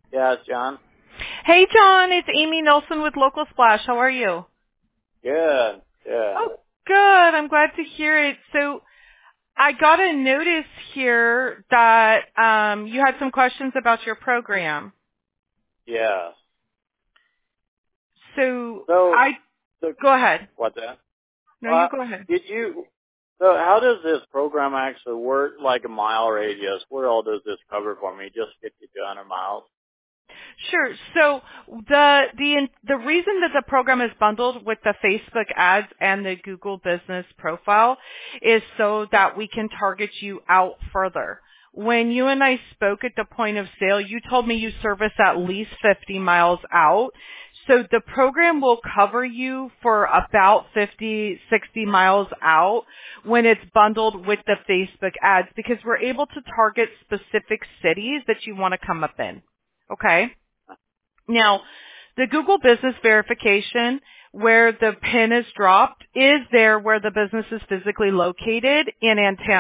Yeah, it's John. Hey, John, it's Amy Nelson with Local Splash. How are you? Good. Good. Oh, good. I'm glad to hear it. So I got a notice here that you had some questions about your program. Yeah. So So, go ahead. what's that? No, you go ahead. So how does this program actually work, like a mile radius? Where all does this cover for me? Just 50 to 100 miles? Sure. So the reason that the program is bundled with the Facebook ads and the Google Business Profile is so that we can target you out further. When you and I spoke at the point of sale, you told me you service at least 50 miles out. So the program will cover you for about 50, 60 miles out when it's bundled with the Facebook ads because we're able to target specific cities that you want to come up in. Okay? Now, the Google Business Verification, where the pin is dropped, is there where the business is physically located in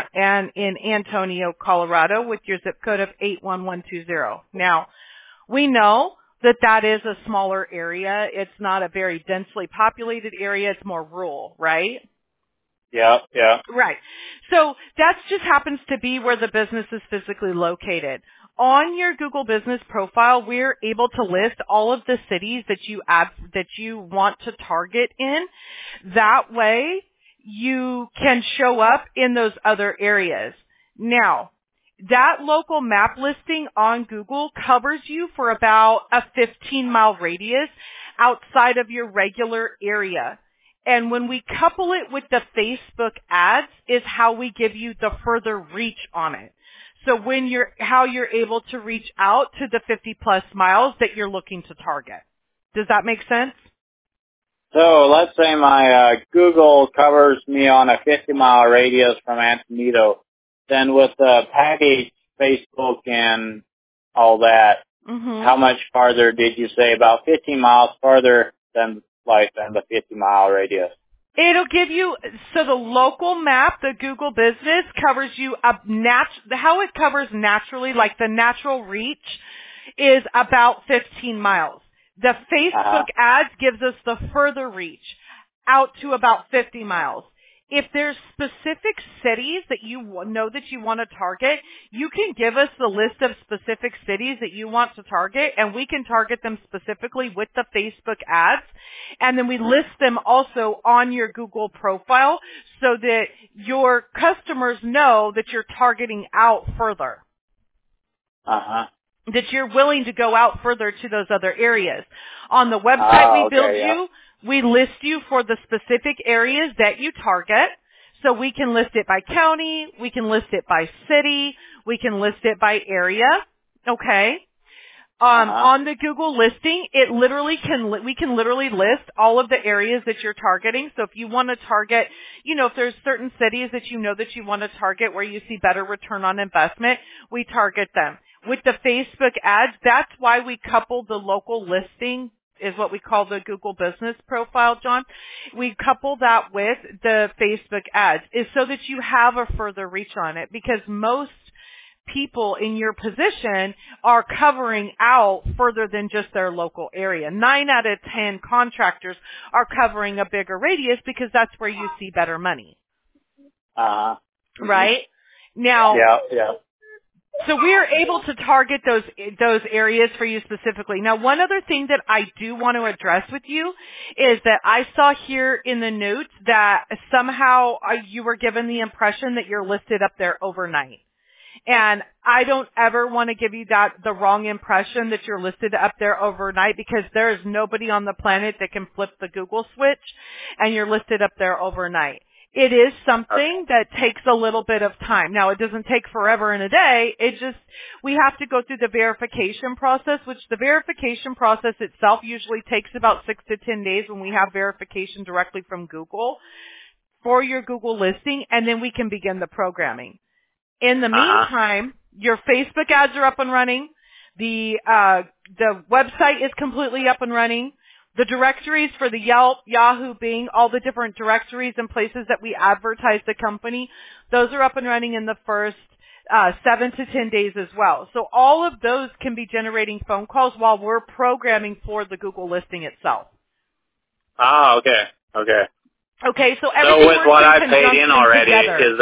Antonio, Colorado, with your zip code of 81120. Now, we know that that is a smaller area. It's not a very densely populated area. It's more rural, right? Yeah. Right. So that just happens to be where the business is physically located. On your Google Business Profile, we're able to list all of the cities that you want to target in. That way, you can show up in those other areas. Now, that local map listing on Google covers you for about a 15-mile radius outside of your regular area. And when we couple it with the Facebook ads is how we give you the further reach on it. So how you're able to reach out to the 50 plus miles that you're looking to target. Does that make sense? So let's say my Google covers me on a 50-mile radius from Antonito. Then with the package, Facebook, and all that, how much farther did you say? About 15 miles farther than the 50-mile radius. It'll give you, so the local map, the Google Business, covers you up how it covers naturally, like the natural reach is about 15 miles. The Facebook ads gives us the further reach out to about 50 miles. If there's specific cities that you know that you want to target, you can give us the list of specific cities that you want to target, and we can target them specifically with the Facebook ads. And then we list them also on your Google profile so that your customers know that you're targeting out further. That you're willing to go out further to those other areas. On the website we build you, we list you for the specific areas that you target. So we can list it by county, we can list it by city, we can list it by area. Okay? On the Google listing, we can literally list all of the areas that you're targeting. So if you want to target, if there's certain cities that you know that you want to target where you see better return on investment, we target them. With the Facebook ads, that's why we couple the local listing, is what we call the Google Business Profile, John. We couple that with the Facebook ads, is so that you have a further reach on it, because most people in your position are covering out further than just their local area. 9 out of 10 contractors are covering a bigger radius because that's where you see better money. Right? Now, so we are able to target those areas for you specifically. Now, one other thing that I do want to address with you is that I saw here in the notes that somehow you were given the impression that you're listed up there overnight. And I don't ever want to give you the wrong impression that you're listed up there overnight, because there is nobody on the planet that can flip the Google switch and you're listed up there overnight. It is something that takes a little bit of time. Now, it doesn't take forever in a day. We have to go through the verification process, which the verification process itself usually takes about 6 to 10 days when we have verification directly from Google for your Google listing, and then we can begin the programming. In the meantime, your Facebook ads are up and running. The website is completely up and running. The directories for the Yelp, Yahoo, Bing, all the different directories and places that we advertise the company, those are up and running in the first 7 to 10 days as well. So all of those can be generating phone calls while we're programming for the Google listing itself. Ah, okay. Okay. Okay, so everything with what I paid in already, together. is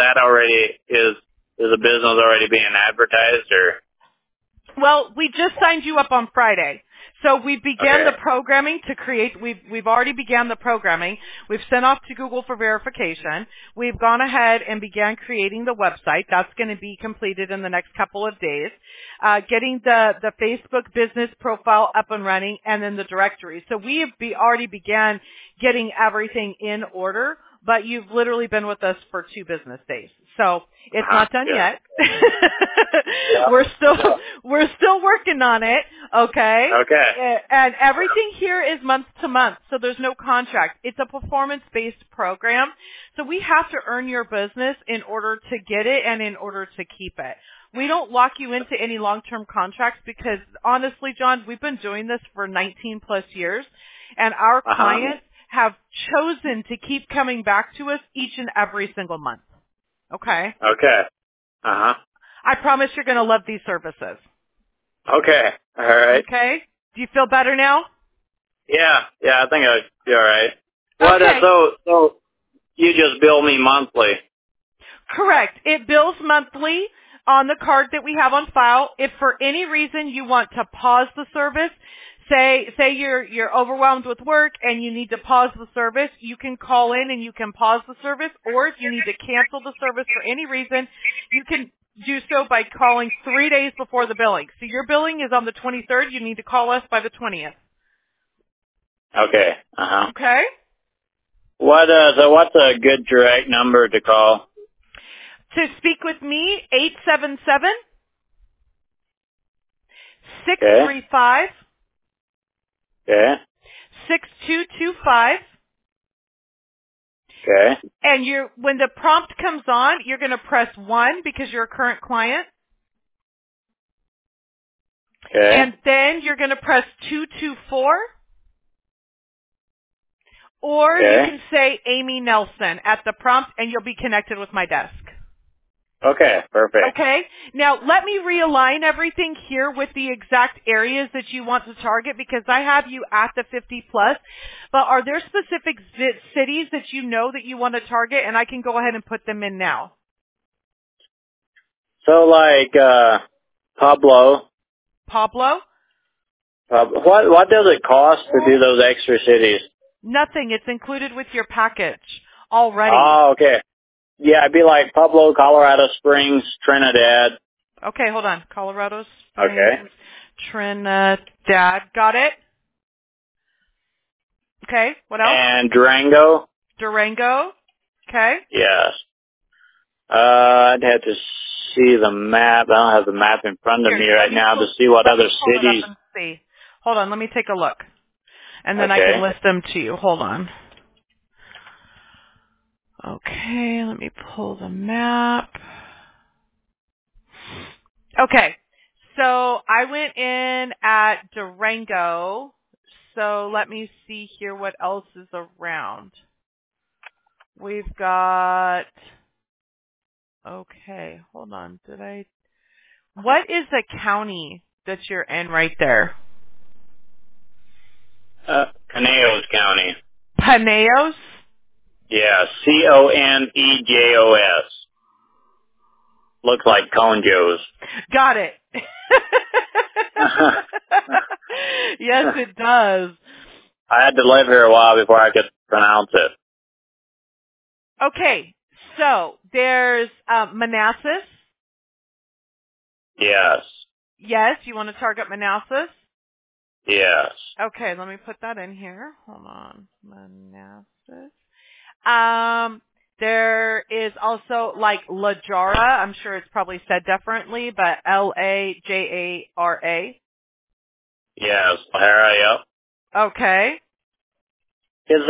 the business already being advertised, or? Well, we just signed you up on Friday. So we began the programming to create, we've already began the programming. We've sent off to Google for verification. We've gone ahead and began creating the website. That's going to be completed in the next couple of days. Getting the Facebook business profile up and running, and then the directory. So we have already began getting everything in order, but you've literally been with us for 2 business days. So it's not done yet. We're still working on it, okay? Okay. And everything here is month to month, so there's no contract. It's a performance-based program, so we have to earn your business in order to get it and in order to keep it. We don't lock you into any long-term contracts because, honestly, John, we've been doing this for 19 plus years, and our clients have chosen to keep coming back to us each and every single month. Okay? Okay. Uh-huh. I promise you're going to love these services. Okay. All right. Okay? Do you feel better now? Yeah. Yeah, I think I'll be all right. Okay. So you just bill me monthly? Correct. It bills monthly on the card that we have on file. If for any reason you want to pause the service, say you're overwhelmed with work and you need to pause the service, you can call in and you can pause the service, or if you need to cancel the service for any reason, you can do so by calling 3 days before the billing. So your billing is on the 23rd, you need to call us by the 20th. Okay. Uh-huh. Okay? So what's a good direct number to call? To speak with me, 877 635 Okay. 6225. Okay. And when the prompt comes on, you're going to press 1 because you're a current client. Okay. And then you're going to press 224. Or you can say Amy Nelson at the prompt and you'll be connected with my desk. Okay, perfect. Okay. Now, let me realign everything here with the exact areas that you want to target because I have you at the 50 plus. But are there specific cities that you know that you want to target, and I can go ahead and put them in now? So, like, Pablo. Pablo? What does it cost to do those extra cities? Nothing. It's included with your package already. Oh, okay. Yeah, it'd be like Pueblo, Colorado Springs, Trinidad. Okay, hold on. Colorado Springs, Okay. Trinidad. Got it? Okay, what else? And Durango. Durango. Okay. Yes. I'd have to see the map. I don't have the map in front of me right now to see what other cities. Let me see. Hold on, let me take a look. And then I can list them to you. Hold on. Okay, let me pull the map. Okay, so I went in at Durango. So let me see here what else is around. We've got, okay, hold on. What is the county that you're in right there? Conejos County. Conejos? Yeah, Conejos. Looks like Conjos. Got it. Yes, it does. I had to live here a while before I could pronounce it. Okay, so there's Manassas. Yes. Yes, you want to target Manassas? Yes. Okay, let me put that in here. Hold on. Manassas. There is also like La Jara. I'm sure it's probably said differently, but Lajara. Yes. O'Hara, yep. Okay. Do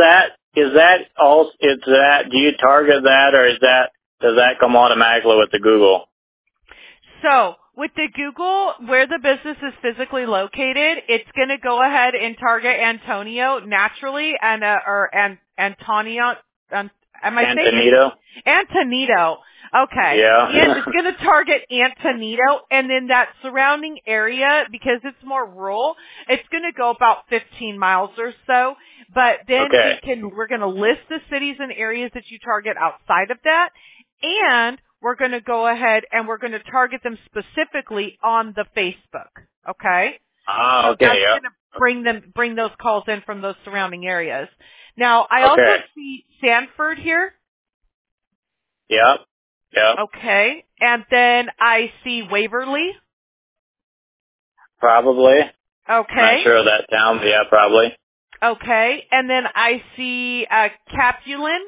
you target that, or does that come automatically with the Google? So with the Google, where the business is physically located, it's going to go ahead and target Antonio naturally, or Antonio. Am I saying Antonito? Antonito. Okay. Yeah. It's going to target Antonito, and then that surrounding area, because it's more rural, it's going to go about 15 miles or so. But then we're going to list the cities and areas that you target outside of that, and we're going to go ahead and we're going to target them specifically on the Facebook. Okay? Oh, okay. So that's going to bring those calls in from those surrounding areas. Now, I also see Sanford here. Yep. Yep. Okay. And then I see Waverly. Probably. Okay. Not sure of that town, but yeah, probably. Okay. And then I see Capulan.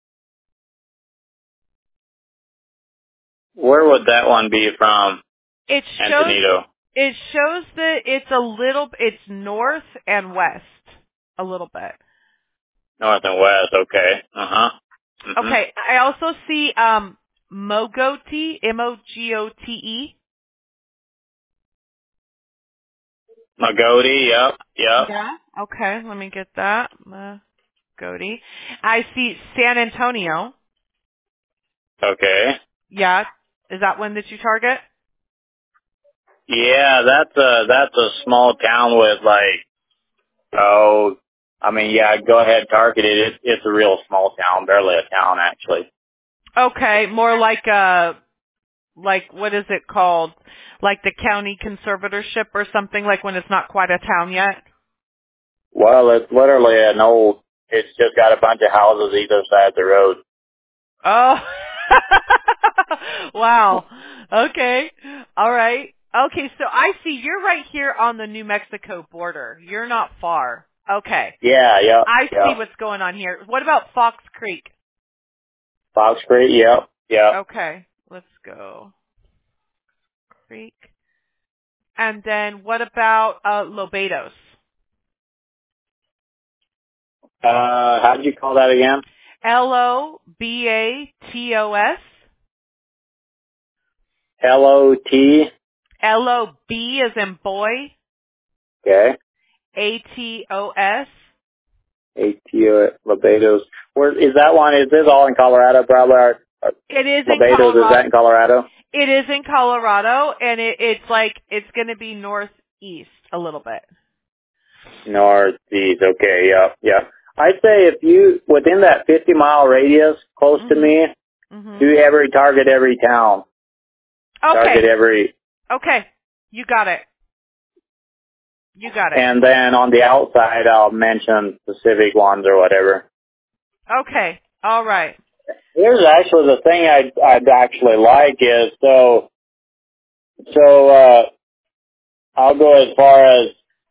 Where would that one be from? Antonito. It shows that it's north and west a little bit. North and west, okay. Uh-huh. Mm-hmm. Okay. I also see Mogote, Mogote. Mogote, yep. Yeah. Okay, let me get that. Mogote. I see San Antonio. Okay. Yeah. Is that one that you target? Yeah, that's a small town with go ahead, target it. It's a real small town, barely a town actually. Okay, more like what is it called? Like the county conservatorship or something, like when it's not quite a town yet? Well, it's literally it's just got a bunch of houses either side of the road. Oh. Wow. Okay. All right. Okay, so I see you're right here on the New Mexico border. You're not far. Okay. Yeah. I see what's going on here. What about Fox Creek? Fox Creek, yep. Okay, let's go. Creek. And then what about Lobatos? How'd you call that again? Lobatos. LOT. LOB as in boy. Okay. ATOS. ATO, Lobatos. Where is that one? Is this all in Colorado, probably? It is in Lobatos, Colorado. is that in Colorado? It is in Colorado, and it's going to be northeast a little bit. Northeast, okay, yeah. I'd say if you, within that 50-mile radius close to me, do target every town. Okay. Target every. Okay, you got it. And then on the outside, I'll mention specific ones or whatever. Okay, all right. Here's actually the thing I'd actually like is, I'll go as far as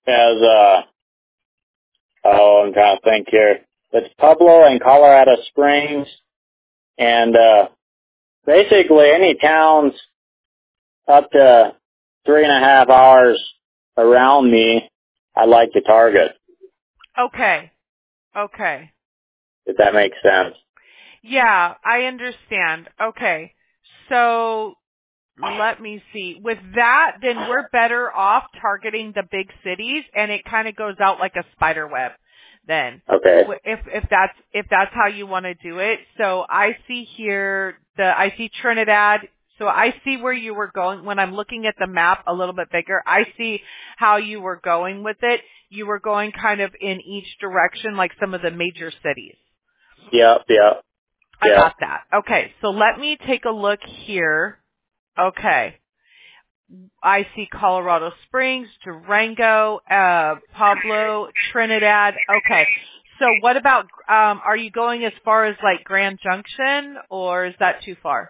I'm trying to think here. It's Pueblo and Colorado Springs, and basically any towns up to 3.5 hours around me, I'd like to target. Okay. If that makes sense. Yeah, I understand. Okay. So let me see. With that, then we're better off targeting the big cities, and it kind of goes out like a spider web then. Okay. If that's how you want to do it. So I see here I see Trinidad. So I see where you were going. When I'm looking at the map a little bit bigger, I see how you were going with it. You were going kind of in each direction, like some of the major cities. Yeah. I got that. Okay, so let me take a look here. Okay. I see Colorado Springs, Durango, Pueblo, Trinidad. Okay. So what about, are you going as far as like Grand Junction, or is that too far?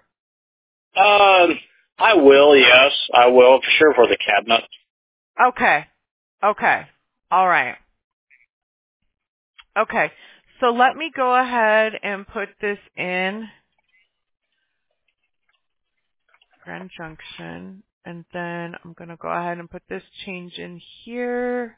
I will, yes. I will, for sure, for the cabinet. Okay. All right. Okay. So let me go ahead and put this in Grand Junction, and then I'm going to go ahead and put this change in here.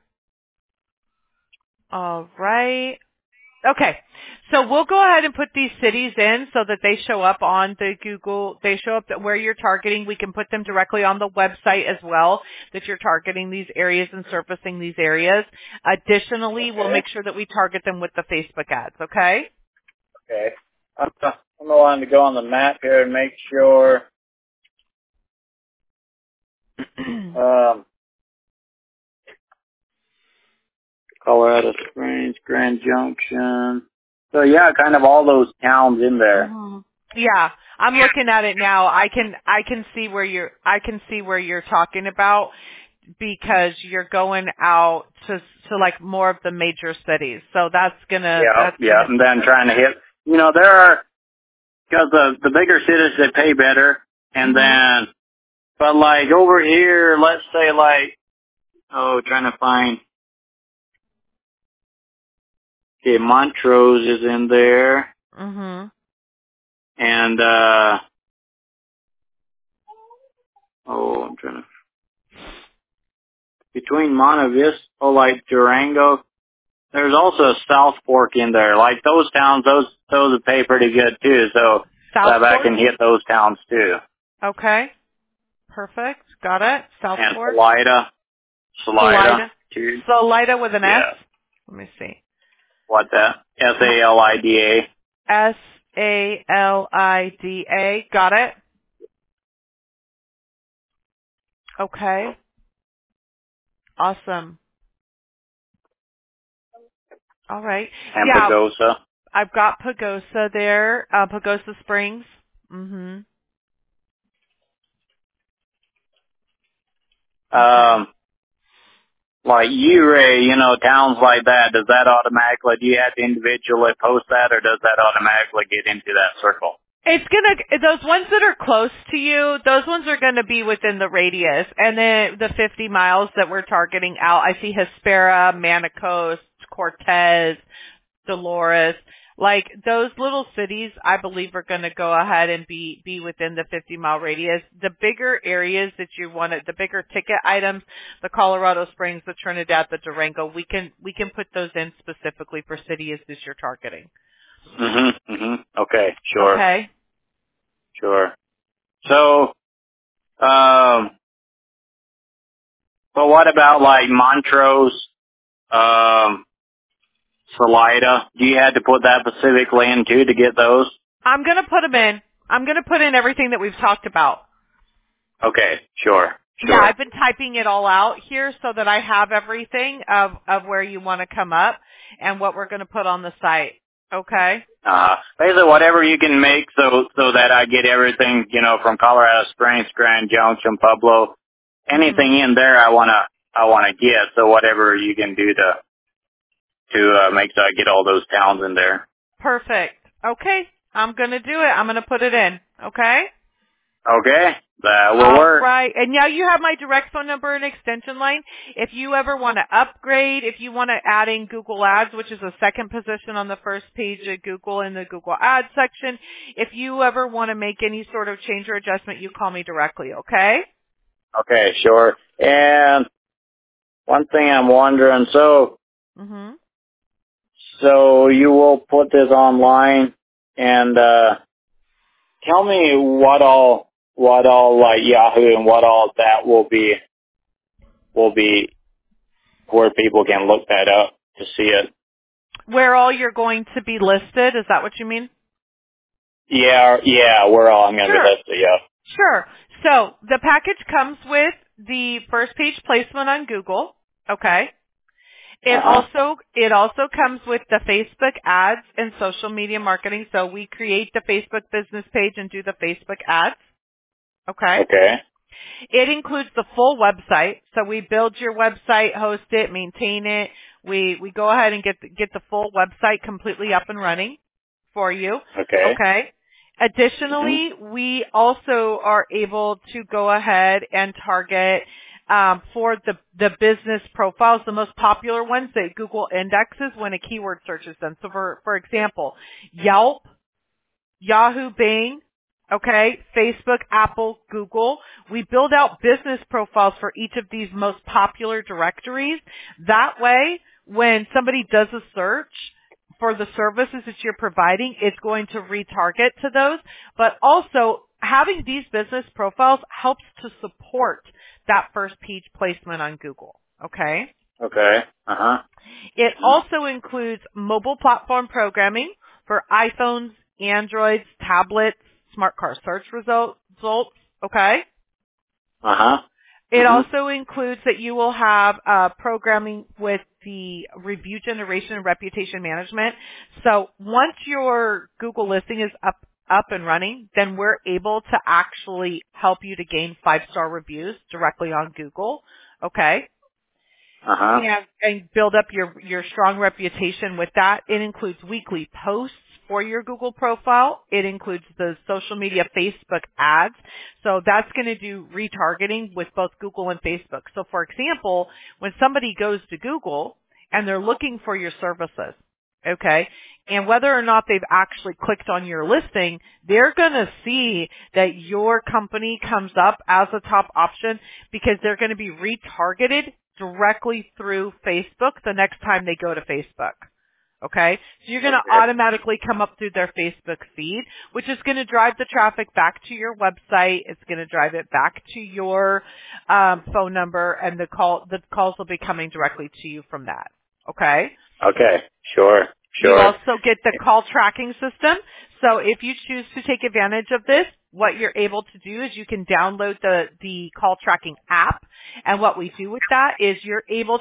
All right. Okay. So we'll go ahead and put these cities in so that they show up on the Google. They show up where you're targeting. We can put them directly on the website as well, that you're targeting these areas and surfacing these areas. Additionally, we'll make sure that we target them with the Facebook ads. Okay? Okay. I'm going to go on the map here and make sure. Colorado Springs, Grand Junction. So yeah, kind of all those towns in there. Mm-hmm. Yeah, I'm looking at it now. I can see where you're talking about, because you're going out to like more of the major cities. So that's gonna and then trying to hit. There are, because the bigger cities, they pay better, and then, but like over here, let's say like, trying to find. Okay, Montrose is in there. Mhm. And I'm trying to, between Monte Vista, like Durango, there's also South Fork in there. Like those towns, those pay pretty good too. So South I can hit those towns too. Okay. Perfect. Got it. South And Fork. Salida too. Salida with an S. Yeah. Let me see. What that? Salida. Salida. Got it. Okay. Awesome. All right. And Pagosa. I've got Pagosa there. Pagosa Springs. Mhm. Like Uray, towns like that, does that automatically, do you have to individually post that, or does that automatically get into that circle? Those ones that are close to you, those ones are gonna be within the radius. And then the 50 miles that we're targeting out, I see Hespera, Manicos, Cortez, Dolores. Like those little cities, I believe are going to go ahead and be within the 50-mile radius. The bigger areas that you want, the bigger ticket items, the Colorado Springs, the Trinidad, the Durango, we can put those in specifically for cities that you're targeting. Okay, sure. Okay. Sure. So, but what about like Montrose, Salida? Do you have to put that specifically in too to get those? I'm going to put them in. I'm going to put in everything that we've talked about. Okay, sure. Yeah, I've been typing it all out here so that I have everything of where you want to come up and what we're going to put on the site. Okay. Basically whatever you can make so that I get everything, from Colorado Springs, Grand Junction, Pueblo, anything in there I wanna get. So whatever you can do to make sure I get all those towns in there. Perfect. Okay. I'm going to do it. I'm going to put it in. Okay? Okay. That will work. All right. And now you have my direct phone number and extension line. If you ever want to upgrade, if you want to add in Google Ads, which is a second position on the first page of Google in the Google Ads section, if you ever want to make any sort of change or adjustment, you call me directly, okay? Okay, sure. And one thing I'm wondering, so you will put this online and tell me what all like Yahoo and what all that will be where people can look that up to see it. Where all you're going to be listed, is that what you mean? Yeah, where all I'm going to be listed, yeah. Sure. So the package comes with the first page placement on Google, okay? It also comes with the Facebook ads and social media marketing. So we create the Facebook business page and do the Facebook ads. Okay. Okay. It includes the full website. So we build your website, host it, maintain it. We go ahead and get the full website completely up and running for you. Okay. Okay. Additionally, we also are able to go ahead and target for the business profiles, the most popular ones that Google indexes when a keyword searches them. So for example, Yelp, Yahoo, Bing, okay, Facebook, Apple, Google. We build out business profiles for each of these most popular directories. That way, when somebody does a search for the services that you're providing, it's going to retarget to those. But also, having these business profiles helps to support that first page placement on Google. Okay? Okay. It also includes mobile platform programming for iPhones, Androids, tablets, smart car search results, okay? Uh-huh. It also includes that you will have programming with the review generation and reputation management. So once your Google listing is up and running, then we're able to actually help you to gain 5-star reviews directly on Google, okay? Uh-huh. And build up your strong reputation with that. It includes weekly posts for your Google profile. It includes the social media Facebook ads. So that's going to do retargeting with both Google and Facebook. So for example, when somebody goes to Google and they're looking for your services, okay, and whether or not they've actually clicked on your listing, they're going to see that your company comes up as a top option because they're going to be retargeted directly through Facebook the next time they go to Facebook. Okay? So you're going to automatically come up through their Facebook feed, which is going to drive the traffic back to your website. It's going to drive it back to your phone number, and the calls will be coming directly to you from that. Okay? Okay. Sure. You also get the call tracking system. So if you choose to take advantage of this, what you're able to do is you can download the call tracking app. And what we do with that is you're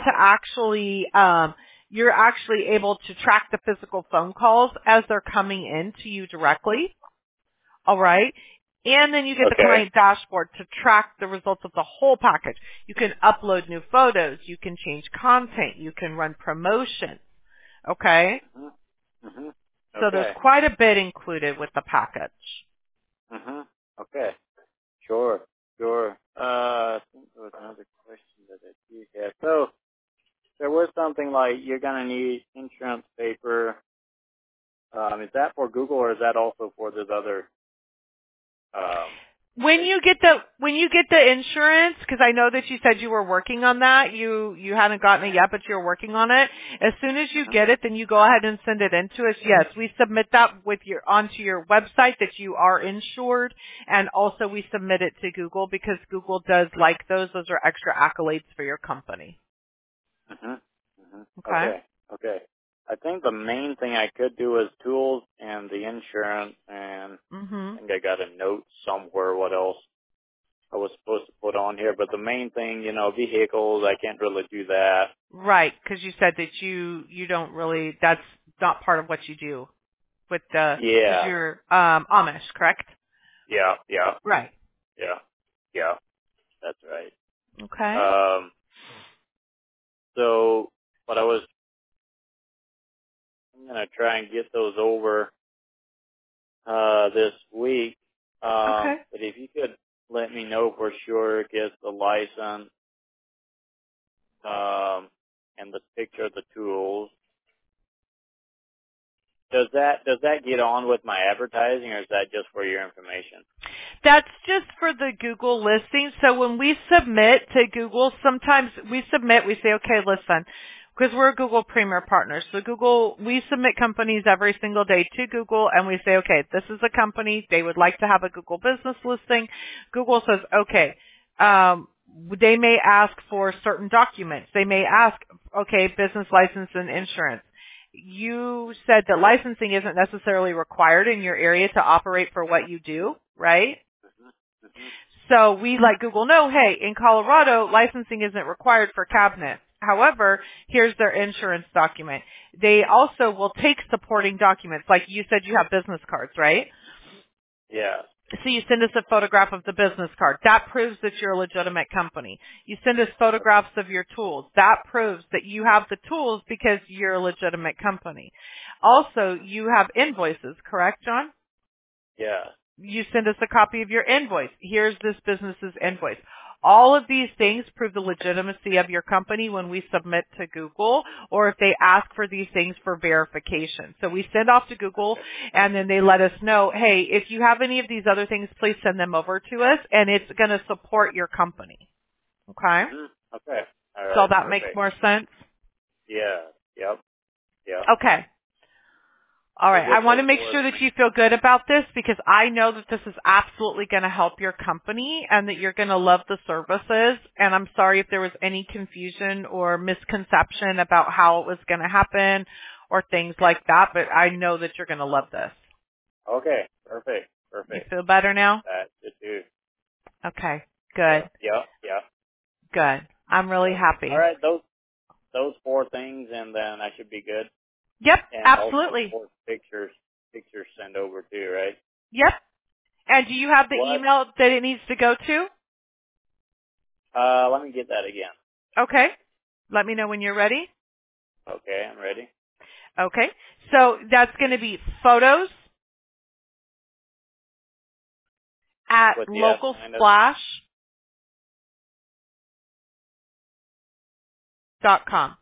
actually able to track the physical phone calls as they're coming in to you directly. All right. And then you get the client dashboard to track the results of the whole package. You can upload new photos. You can change content. You can run promotions. Okay? Mm-hmm. So there's quite a bit included with the package. Mm-hmm. Okay. Sure. I think there was another question that I do have. So there was something like you're going to need insurance paper. Is that for Google or is that also for this other? When you get the insurance, because I know that you said you were working on that, you hadn't gotten it yet, but you're working on it. As soon as you get it, then you go ahead and send it in to us. Yes, we submit that onto your website that you are insured, and also we submit it to Google because Google does like those. Those are extra accolades for your company. Okay. I think the main thing I could do is tools and the insurance, and I think I got a note somewhere what else I was supposed to put on here. But the main thing, vehicles, I can't really do that. Right, because you said that you don't really, that's not part of what you do with the, because you're Amish, correct? Yeah. Right. Yeah, that's right. Okay. So, but I'm going to try and get those over this week. Okay. But if you could let me know for sure, get the license, and the picture of the tools. Does that get on with my advertising, or is that just for your information? That's just for the Google listing. So when we submit to Google, sometimes we say, okay, listen, because we're a Google Premier partner. So we submit companies every single day to Google, and we say, okay, this is a company. They would like to have a Google business listing. Google says, okay, they may ask for certain documents. They may ask, okay, business license and insurance. You said that licensing isn't necessarily required in your area to operate for what you do, right? So we let Google know, hey, in Colorado, licensing isn't required for cabinets. However, here's their insurance document. They also will take supporting documents. Like you said, you have business cards, right? Yeah. So you send us a photograph of the business card. That proves that you're a legitimate company. You send us photographs of your tools. That proves that you have the tools because you're a legitimate company. Also, you have invoices, correct, John? Yeah. You send us a copy of your invoice. Here's this business's invoice. All of these things prove the legitimacy of your company when we submit to Google, or if they ask for these things for verification. So we send off to Google, and then they let us know, hey, if you have any of these other things, please send them over to us, and it's going to support your company. Okay? Okay. All right. So that makes more sense? Yeah. Yep. Okay. All right. I want to make sure that you feel good about this because I know that this is absolutely going to help your company and that you're going to love the services. And I'm sorry if there was any confusion or misconception about how it was going to happen or things like that, but I know that you're going to love this. Okay, perfect. You feel better now? That should do. Okay, good. Yeah. Good. I'm really happy. All right, those 4 things, and then I should be good. Yep, And absolutely. also pictures send over too, right? Yep. And do you have the email that it needs to go to? Let me get that again. Okay. Let me know when you're ready. Okay, I'm ready. Okay. So that's going to be photos at localsplash.com.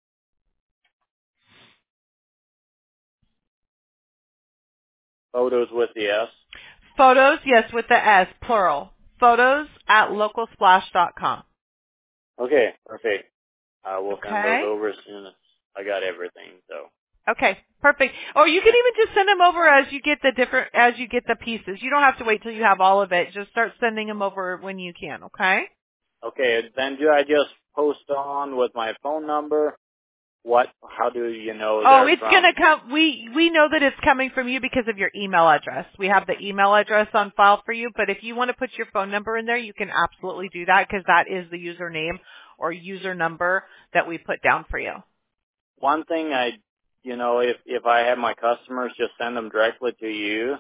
Photos with the S? Photos, yes, with the S, plural. Photos at localsplash.com. Okay, perfect. I will send those Okay. over as soon as I got everything, so. Okay, perfect. Or you can even just send them over as you get the pieces. You don't have to wait till you have all of it. Just start sending them over when you can, okay? Okay, then do I just post on with my phone number? How do you know Oh, they're it's from? going to come. We know that it's coming from you because of your email address. We have the email address on file for you, but if you want to put your phone number in there, you can absolutely do that because that is the username or user number that we put down for you. One thing if I have my customers just send them directly to you,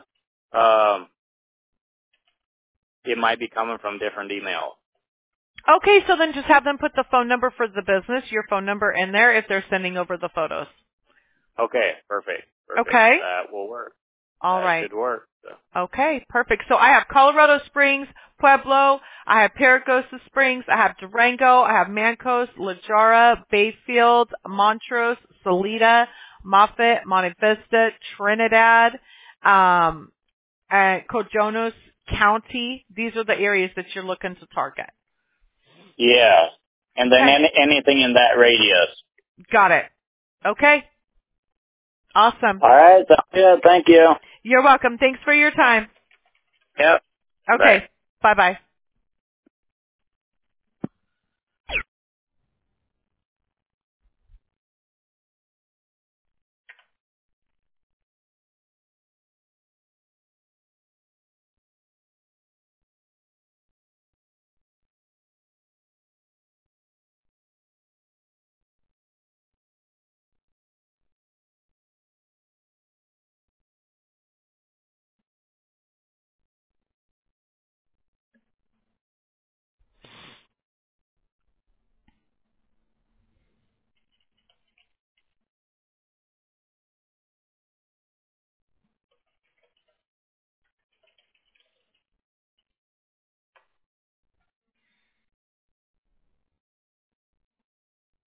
it might be coming from different emails. Okay, so then just have them put the phone number for the business, your phone number in there if they're sending over the photos. Okay, perfect. Okay? That will work. All right. That should work. So. Okay, perfect. So I have Colorado Springs, Pueblo, I have Paragosa Springs, I have Durango, I have Mancos, La Jara, Bayfield, Montrose, Salida, Moffett, Monte Vista, Trinidad, and Cojones County. These are the areas that you're looking to target. Yeah. And then Okay. anything in that radius. Got it. Okay. Awesome. All right. Yeah, thank you. You're welcome. Thanks for your time. Yep. Okay. Bye. Bye-bye.